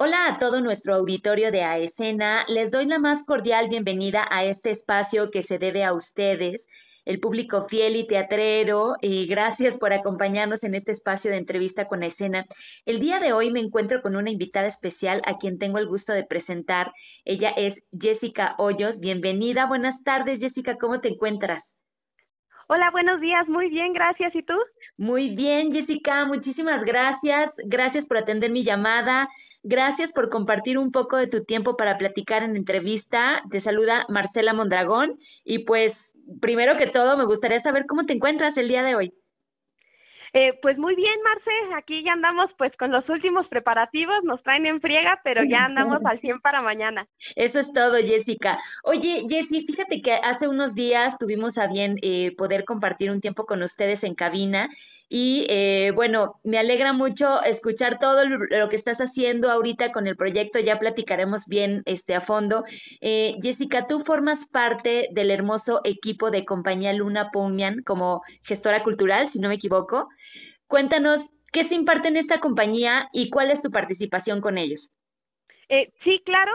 Hola a todo nuestro auditorio de AESENA. Les doy la más cordial bienvenida a este espacio que se debe a ustedes, el público fiel y teatrero, y gracias por acompañarnos en este espacio de entrevista con AESENA. El día de hoy me encuentro con una invitada especial a quien tengo el gusto de presentar. Ella es Jessica Hoyos. Bienvenida, buenas tardes, Jessica, ¿cómo te encuentras? Hola, buenos días, muy bien, gracias. ¿Y tú? Muy bien, Jessica, muchísimas gracias. Gracias por atender mi llamada. Gracias por compartir un poco de tu tiempo para platicar en entrevista. Te saluda Marcela Mondragón y pues primero que todo me gustaría saber cómo te encuentras el día de hoy. Pues muy bien, Marce, aquí ya andamos pues con los últimos preparativos, nos traen en friega, pero ya andamos al 100 para mañana. Eso es todo, Jessica. Oye, Jessy, fíjate que hace unos días tuvimos a bien poder compartir un tiempo con ustedes en cabina y bueno, me alegra mucho escuchar todo lo que estás haciendo ahorita con el proyecto, ya platicaremos bien a fondo. Jessica, tú formas parte del hermoso equipo de Compañía Luna Pumian como gestora cultural, si no me equivoco. Cuéntanos qué se imparte en esta compañía y cuál es tu participación con ellos. Sí, claro,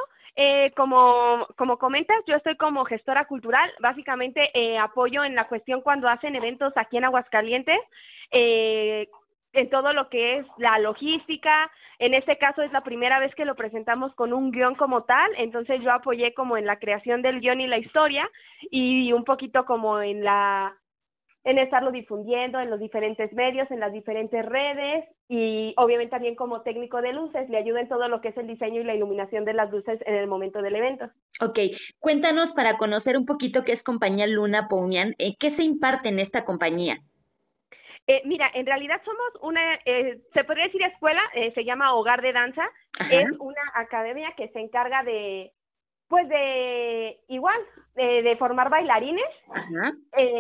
como comentas, yo estoy como gestora cultural, básicamente apoyo en la cuestión cuando hacen eventos aquí en Aguascalientes, eh, en todo lo que es la logística. En este caso es la primera vez que lo presentamos con un guión como tal, entonces yo apoyé como en la creación del guión y la historia y un poquito como en estarlo difundiendo en los diferentes medios, en las diferentes redes y obviamente también como técnico de luces le ayuda en todo lo que es el diseño y la iluminación de las luces en el momento del evento. Ok, cuéntanos para conocer un poquito qué es Compañía Luna Poumian, ¿qué se imparte en esta compañía? Mira, en realidad somos se podría decir escuela, se llama Hogar de Danza, Ajá, es una academia que se encarga pues igual, de formar bailarines. ajá.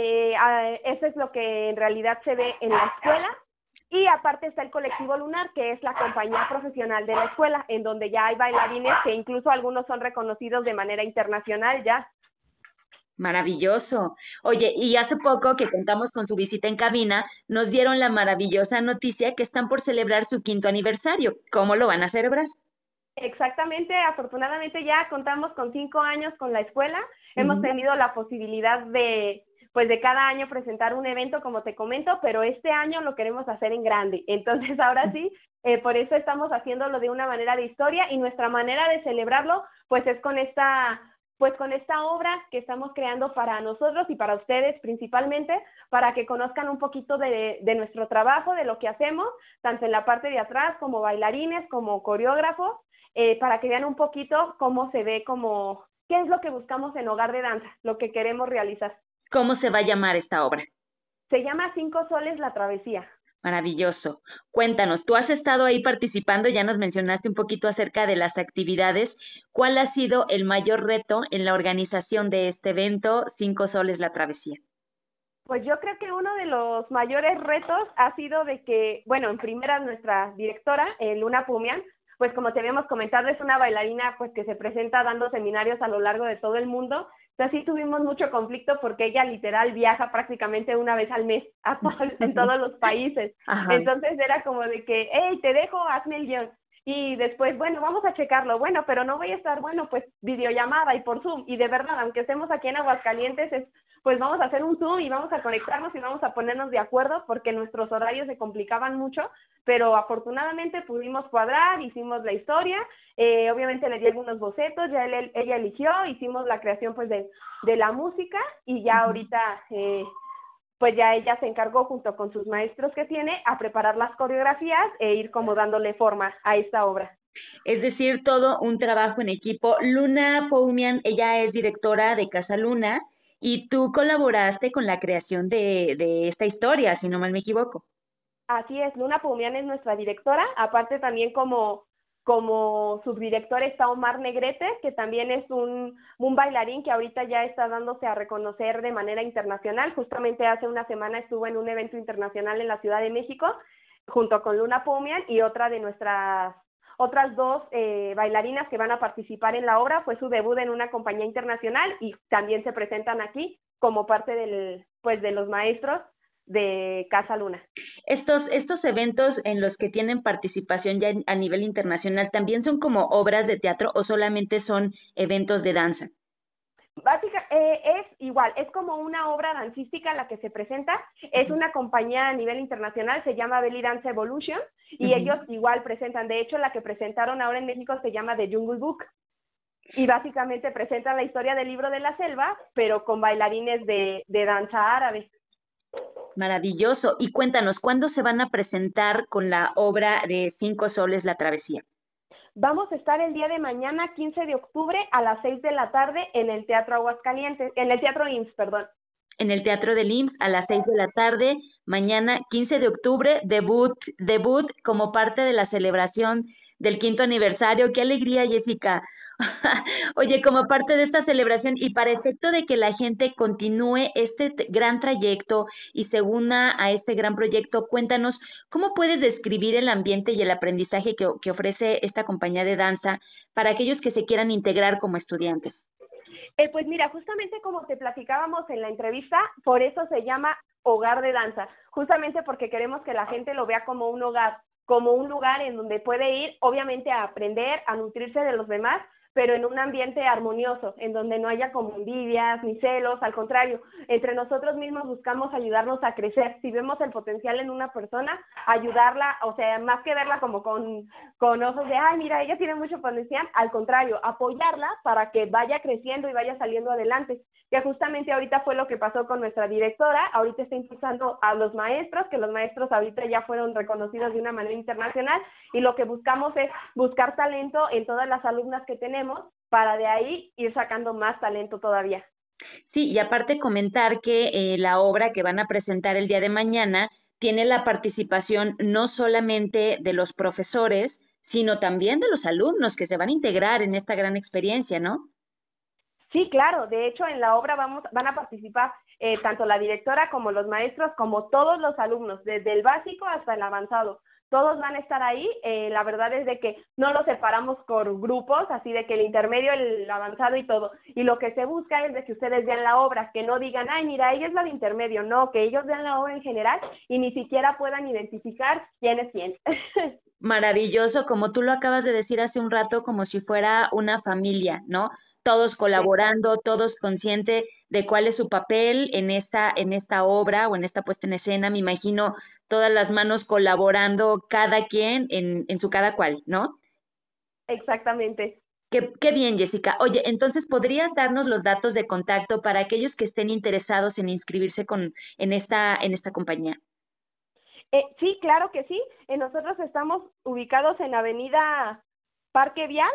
Eso es lo que en realidad se ve en la escuela. Y aparte está el colectivo Lunar, que es la compañía profesional de la escuela, en donde ya hay bailarines que incluso algunos son reconocidos de manera internacional ya. Maravilloso. Oye, y hace poco que contamos con su visita en cabina, nos dieron la maravillosa noticia que están por celebrar su quinto aniversario. ¿Cómo lo van a celebrar? Exactamente, afortunadamente ya contamos con 5 años con la escuela, hemos Ujú. tenido la posibilidad pues de cada año presentar un evento, como te comento, pero este año lo queremos hacer en grande. Entonces, ahora sí, por eso estamos haciéndolo de una manera de historia y nuestra manera de celebrarlo, pues es pues con esta obra que estamos creando para nosotros y para ustedes principalmente, para que conozcan un poquito de nuestro trabajo, de lo que hacemos, tanto en la parte de atrás como bailarines, como coreógrafos, para que vean un poquito cómo se ve, como qué es lo que buscamos en Hogar de Danza, lo que queremos realizar. ¿Cómo se va a llamar esta obra? Se llama Cinco Soles la Travesía. Maravilloso. Cuéntanos, tú has estado ahí participando, ya nos mencionaste un poquito acerca de las actividades. ¿Cuál ha sido el mayor reto en la organización de este evento, Cinco Soles la Travesía? Pues yo creo que uno de los mayores retos ha sido de que, bueno, en primera nuestra directora, Luna Pumian, pues como te habíamos comentado, es una bailarina pues que se presenta dando seminarios a lo largo de todo el mundo. Entonces sí tuvimos mucho conflicto porque ella literal viaja prácticamente una vez al mes en todos los países. Ajá. Entonces era como de que, hey, te dejo, hazme el guión. Y después, bueno, vamos a checarlo. Bueno, pero no voy a estar, bueno, pues videollamada y por Zoom. Y de verdad, aunque estemos aquí en Aguascalientes, pues vamos a hacer un Zoom y vamos a conectarnos y vamos a ponernos de acuerdo porque nuestros horarios se complicaban mucho, pero afortunadamente pudimos cuadrar, hicimos la historia, obviamente le di algunos bocetos, ya ella eligió, hicimos la creación pues de la música y ya ahorita pues ya ella se encargó junto con sus maestros que tiene a preparar las coreografías e ir como dándole forma a esta obra. Es decir, todo un trabajo en equipo. Luna Poumian, ella es directora de Casa Luna y tú colaboraste con la creación de esta historia, si no mal me equivoco. Así es, Luna Pumian es nuestra directora, aparte también como subdirector está Omar Negrete, que también es un bailarín que ahorita ya está dándose a reconocer de manera internacional. Justamente hace una semana estuvo en un evento internacional en la Ciudad de México, junto con Luna Pumian y otra de nuestras otras dos bailarinas que van a participar en la obra. Fue su debut en una compañía internacional y también se presentan aquí como parte pues de los maestros de Casa Luna. Estos eventos en los que tienen participación ya a nivel internacional, ¿también son como obras de teatro o solamente son eventos de danza? Es igual, es como una obra dancística la que se presenta, es una compañía a nivel internacional, se llama Belly Dance Evolution, y ellos igual presentan, de hecho la que presentaron ahora en México se llama The Jungle Book, y básicamente presentan la historia del libro de la selva, pero con bailarines de danza árabe. Maravilloso. Y cuéntanos, ¿cuándo se van a presentar con la obra de Cinco Soles, La Travesía? Vamos a estar el día de mañana, 15 de octubre, a las 6 de la tarde en el Teatro Aguascalientes, en el Teatro IMSS, perdón. En el Teatro del IMSS a las 6 de la tarde, mañana 15 de octubre, debut como parte de la celebración del 5º aniversario. ¡Qué alegría, Jessica! Oye, como parte de esta celebración y para efecto de que la gente continúe este gran trayecto y se una a este gran proyecto, cuéntanos, ¿cómo puedes describir el ambiente y el aprendizaje que ofrece esta compañía de danza para aquellos que se quieran integrar como estudiantes? Pues mira, justamente como te platicábamos en la entrevista, por eso se llama Hogar de Danza, justamente porque queremos que la gente lo vea como un hogar, como un lugar en donde puede ir, obviamente, a aprender, a nutrirse de los demás, pero en un ambiente armonioso, en donde no haya como envidias ni celos, al contrario, entre nosotros mismos buscamos ayudarnos a crecer. Si vemos el potencial en una persona, ayudarla, o sea, más que verla como con ojos de, ay, mira, ella tiene mucho potencial, al contrario, apoyarla para que vaya creciendo y vaya saliendo adelante. Que justamente ahorita fue lo que pasó con nuestra directora, ahorita está impulsando a los maestros, que los maestros ahorita ya fueron reconocidos de una manera internacional, y lo que buscamos es buscar talento en todas las alumnas que tenemos, para de ahí ir sacando más talento todavía. Sí, y aparte comentar que la obra que van a presentar el día de mañana tiene la participación no solamente de los profesores, sino también de los alumnos que se van a integrar en esta gran experiencia, ¿no? Sí, claro, de hecho en la obra van a participar tanto la directora como los maestros, como todos los alumnos, desde el básico hasta el avanzado. Todos van a estar ahí, la verdad es de que no los separamos por grupos, así de que el intermedio, el avanzado y todo. Y lo que se busca es de que ustedes vean la obra, que no digan, ay, mira, ella es la de intermedio, no, que ellos vean la obra en general y ni siquiera puedan identificar quién es quién. Maravilloso, como tú lo acabas de decir hace un rato, como si fuera una familia, ¿no? Todos colaborando, todos conscientes de cuál es su papel en esta obra o en esta puesta en escena. Me imagino todas las manos colaborando, cada quien en su cada cual, ¿no? Exactamente. Qué bien, Jessica. Oye, entonces, ¿podrías darnos los datos de contacto para aquellos que estén interesados en inscribirse en esta compañía? Sí, claro que sí. Nosotros estamos ubicados en Avenida Parque Vial.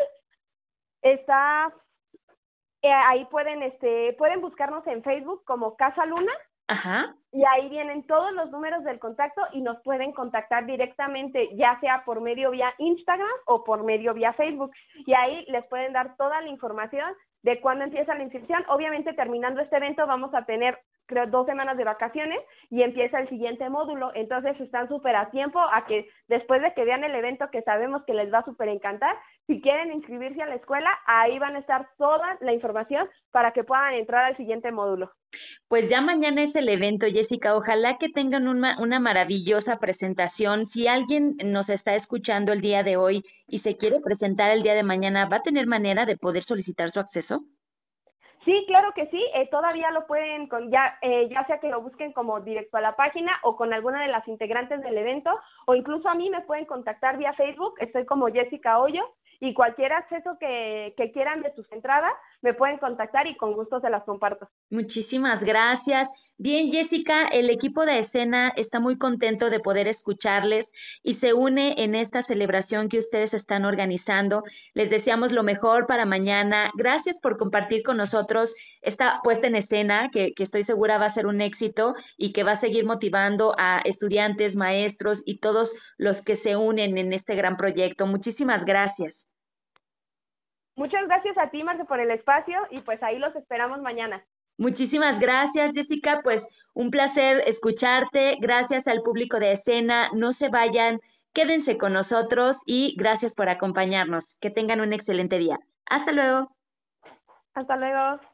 Está ahí pueden buscarnos en Facebook como Casa Luna. Ajá. Y ahí vienen todos los números del contacto y nos pueden contactar directamente, ya sea por medio vía Instagram o por medio vía Facebook. Y ahí les pueden dar toda la información de cuándo empieza la inscripción. Obviamente, terminando este evento, vamos a tener, creo, 2 semanas de vacaciones y empieza el siguiente módulo. Entonces, están súper a tiempo a que después de que vean el evento, que sabemos que les va a súper encantar, si quieren inscribirse a la escuela, ahí van a estar toda la información para que puedan entrar al siguiente módulo. Pues ya mañana es el evento, Jessica. Ojalá que tengan una maravillosa presentación. Si alguien nos está escuchando el día de hoy y se quiere presentar el día de mañana, ¿va a tener manera de poder solicitar su acceso? Sí, claro que sí, todavía lo pueden, ya sea que lo busquen como directo a la página o con alguna de las integrantes del evento, o incluso a mí me pueden contactar vía Facebook, estoy como Jessica Hoyo, y cualquier acceso que quieran de sus entradas, me pueden contactar y con gusto se las comparto. Muchísimas gracias. Bien, Jessica, el equipo de escena está muy contento de poder escucharles y se une en esta celebración que ustedes están organizando. Les deseamos lo mejor para mañana. Gracias por compartir con nosotros esta puesta en escena que estoy segura va a ser un éxito y que va a seguir motivando a estudiantes, maestros y todos los que se unen en este gran proyecto. Muchísimas gracias. Muchas gracias a ti, Marce, por el espacio y pues ahí los esperamos mañana. Muchísimas gracias, Jessica. Pues un placer escucharte. Gracias al público de escena. No se vayan, quédense con nosotros y gracias por acompañarnos. Que tengan un excelente día. Hasta luego. Hasta luego.